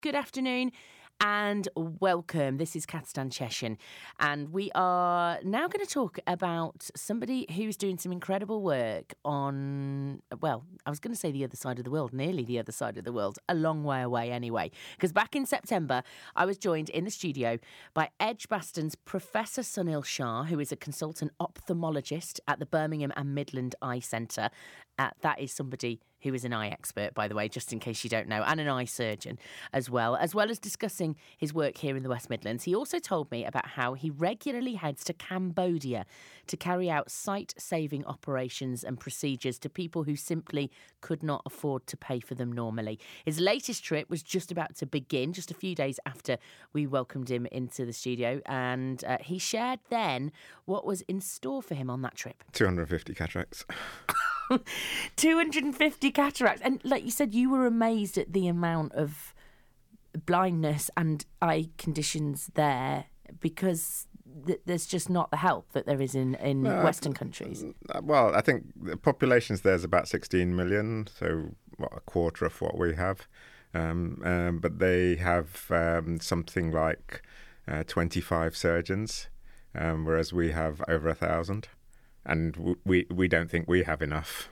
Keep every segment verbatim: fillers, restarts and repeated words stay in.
good afternoon and welcome. This is Katstan Cheshin, and we are now going to talk about somebody who's doing some incredible work on, well, I was going to say the other side of the world, nearly the other side of the world, a long way away anyway, because back in September, I was joined in the studio by Edgbaston's Professor Sunil Shah, who is a consultant ophthalmologist at the Birmingham and Midland Eye Centre. Uh, that is somebody who is an eye expert, by the way, just in case you don't know, and an eye surgeon as well, as well as discussing his work here in the West Midlands. He also told me about how he regularly heads to Cambodia to carry out sight-saving operations and procedures to people who simply could not afford to pay for them normally. His latest trip was just about to begin, just a few days after we welcomed him into the studio, and uh, he shared then what was in store for him on that trip. two hundred fifty cataracts. two hundred fifty cataracts. And like you said, you were amazed at the amount of blindness and eye conditions there because th- there's just not the help that there is in, in No, Western countries. Well, I think the populations there is about sixteen million, so what, a quarter of what we have. Um, um, but they have um, something like uh, twenty-five surgeons, um, whereas we have over a thousand. And w- we we don't think we have enough.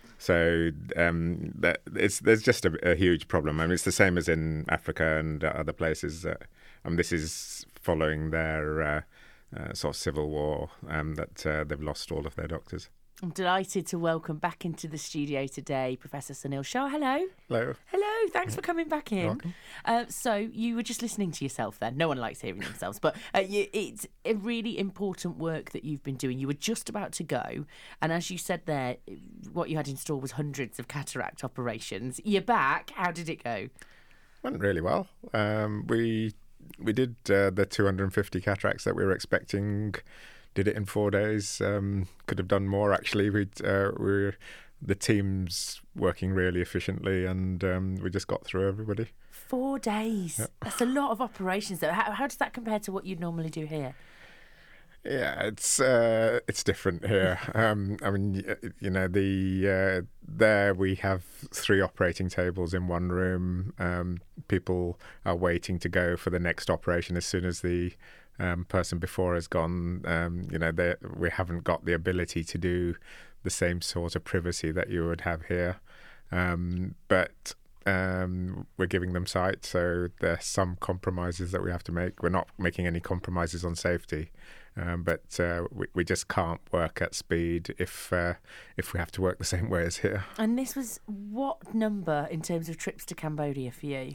So um, that it's there's just a, a huge problem. I mean, it's the same as in Africa and uh, other places. Uh, and this is following their uh, uh, sort of civil war um, that uh, they've lost all of their doctors. I'm delighted to welcome back into the studio today Professor Sunil Shah. Hello. Hello. Hello. Thanks for coming back in. You're welcome. Uh, so you were just listening to yourself then. No one likes hearing themselves, but uh, you, it's a really important work that you've been doing. You were just about to go, and as you said there, what you had in store was hundreds of cataract operations. You're back. How did it go? Went really well. Um, we we did uh, the two hundred fifty cataracts that we were expecting. Did it in four days. Um, could have done more, actually. We'd, uh, we're the team's working really efficiently, and um, we just got through everybody. Four days. Yep. That's a lot of operations, though. How, how does that compare to what you'd normally do here? Yeah, it's uh, it's different here. um, I mean, you know, the uh, there we have three operating tables in one room. Um, people are waiting to go for the next operation as soon as the Um, person before has gone. Um, you know, they, we haven't got the ability to do the same sort of privacy that you would have here. Um, but um, we're giving them sight, so there's some compromises that we have to make. We're not making any compromises on safety, um, but uh, we, we just can't work at speed if uh, if we have to work the same way as here. And this was what number in terms of trips to Cambodia for you?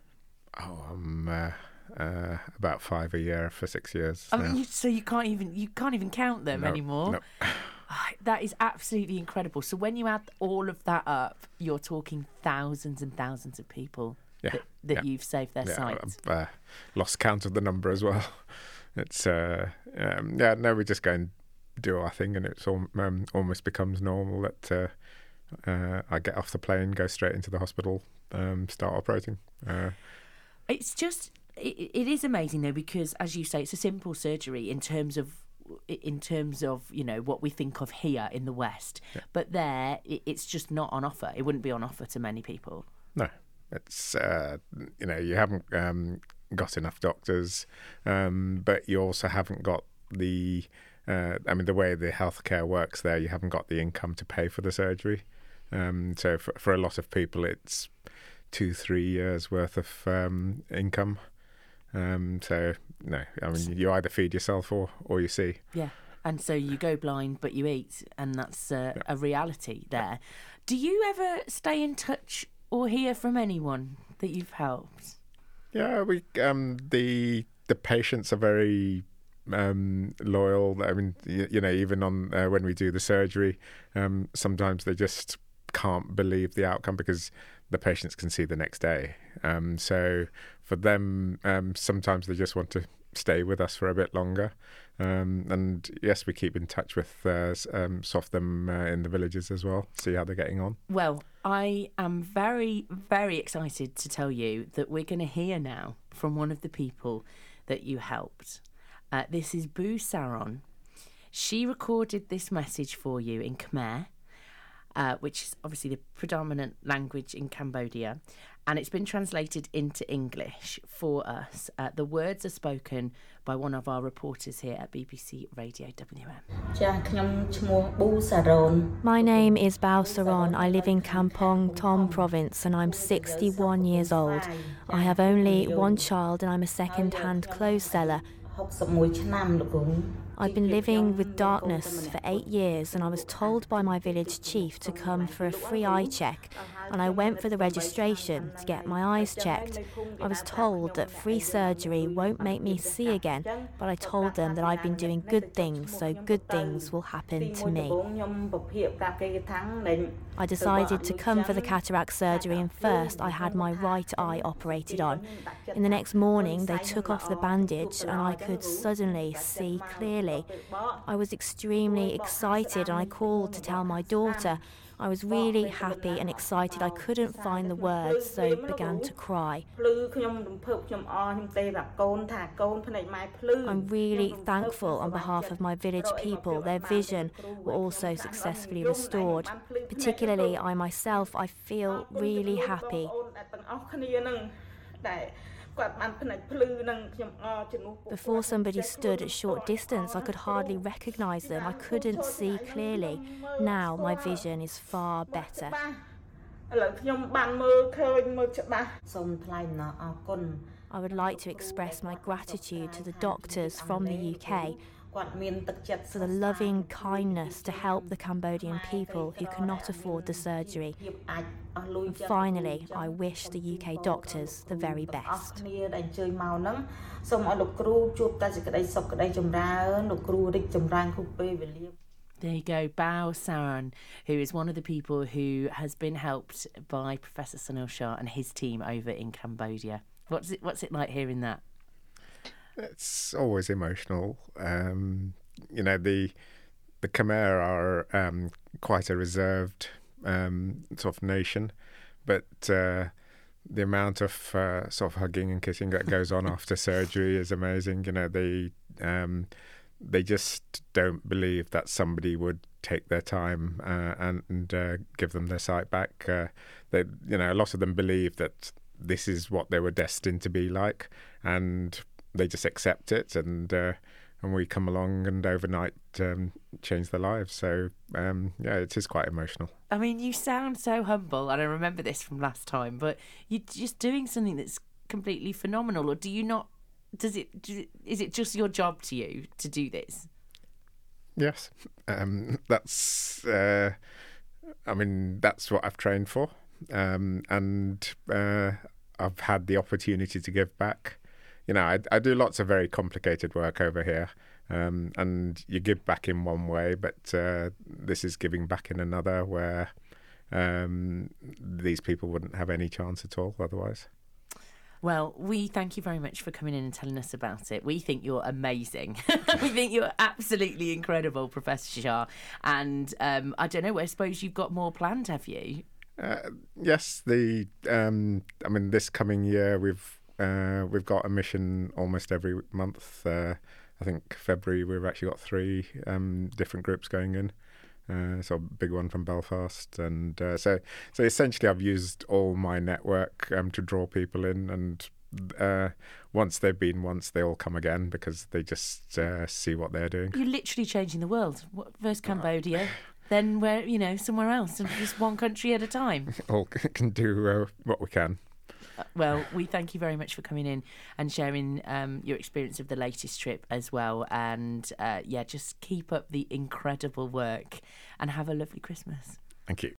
Oh, I'm. Uh, Uh, about five a year for six years. I mean, you, so you can't even you can't even count them no, anymore. No. Oh, that is absolutely incredible. So when you add all of that up, you're talking thousands and thousands of people yeah, that, that yeah. you've saved their yeah, sight. I've uh, lost count of the number as well. It's uh, um, yeah, no, we just go and do our thing, and it's all, um, almost becomes normal that uh, uh, I get off the plane, go straight into the hospital, um, start operating. Uh, it's just. It, it is amazing though, because as you say, it's a simple surgery in terms of in terms of you know what we think of here in the West, yeah. but there it, it's just not on offer. It wouldn't be on offer to many people. No, it's uh, you know you haven't um, got enough doctors, um, but you also haven't got the uh, I mean the way the healthcare works there. You haven't got the income to pay for the surgery, um, so for, for a lot of people, it's two three years worth of um, income. Um, so no, I mean you either feed yourself or, or you see. Yeah, and so you go blind, but you eat, and that's uh, yeah. a reality there. Do you ever stay in touch or hear from anyone that you've helped? Yeah, we um, the the patients are very um, loyal. I mean, you, you know, even on uh, when we do the surgery, um, sometimes they just can't believe the outcome because the patients can see the next day. Um, so for them, um, sometimes they just want to stay with us for a bit longer. Um, and yes, we keep in touch with uh, um, some of them uh, in the villages as well, see how they're getting on. Well, I am very, very excited to tell you that we're going to hear now from one of the people that you helped. Uh, this is Boo Saron. She recorded this message for you in Khmer, uh, which is obviously the predominant language in Cambodia. and it's been translated into English for us. Uh, the words are spoken by one of our reporters here at B B C Radio W M. My name is Bao Saron. I live in Kampong Tom province and I'm sixty-one years old. I have only one child and I'm a second-hand clothes seller. I've been living with darkness for eight years and I was told by my village chief to come for a free eye check, and I went for the registration to get my eyes checked. I was told that free surgery won't make me see again, but I told them that I've been doing good things, so good things will happen to me. I decided to come for the cataract surgery, and first I had my right eye operated on. In the next morning they took off the bandage and I could suddenly see clearly. I was extremely excited and I called to tell my daughter. I was really happy and excited. I couldn't find the words, so began to cry. I'm really thankful on behalf of my village people. Their vision were also successfully restored. Particularly I myself, I feel really happy. Before somebody stood at short distance, I could hardly recognise them. I couldn't see clearly. Now my vision is far better. I would like to express my gratitude to the doctors from the U K for the loving kindness to help the Cambodian people who cannot afford the surgery. And finally, I wish the U K doctors the very best. There you go, Bao Saron, who is one of the people who has been helped by Professor Sunil Shah and his team over in Cambodia. What's it, what's it like hearing that? It's always emotional. Um, you know, the the Khmer are um, quite a reserved um, sort of nation, but uh, the amount of uh, sort of hugging and kissing that goes on after surgery is amazing. You know, they um, they just don't believe that somebody would take their time uh, and, and uh, give them their sight back. Uh, they, you know, a lot of them believe that this is what they were destined to be like, and they just accept it, and uh, and we come along and overnight um, change their lives. So um, yeah, it is quite emotional. I mean, you sound so humble, and I remember this from last time, but you're just doing something that's completely phenomenal. Or do you not? Does it? Does it is it just your job to you to do this? Yes, um, that's. Uh, I mean, that's what I've trained for, um, and uh, I've had the opportunity to give back. You know, I, I do lots of very complicated work over here, um, and you give back in one way, but uh, this is giving back in another, where um, these people wouldn't have any chance at all otherwise. Well, we thank you very much for coming in and telling us about it. We think you're amazing. We think you're absolutely incredible, Professor Shah. And um, I don't know, I suppose you've got more planned, have you? Uh, yes, the um, I mean, this coming year we've Uh, we've got a mission almost every month. Uh, I think February we've actually got three um, different groups going in. Uh, so a big one from Belfast, and uh, so so essentially I've used all my network um, to draw people in, and uh, once they've been once, they all come again because they just uh, see what they're doing. You're literally changing the world. First Cambodia, then where you know somewhere else, and just one country at a time. All can do uh, what we can. Well, we thank you very much for coming in and sharing um, your experience of the latest trip as well. And uh, yeah, just keep up the incredible work and have a lovely Christmas. Thank you.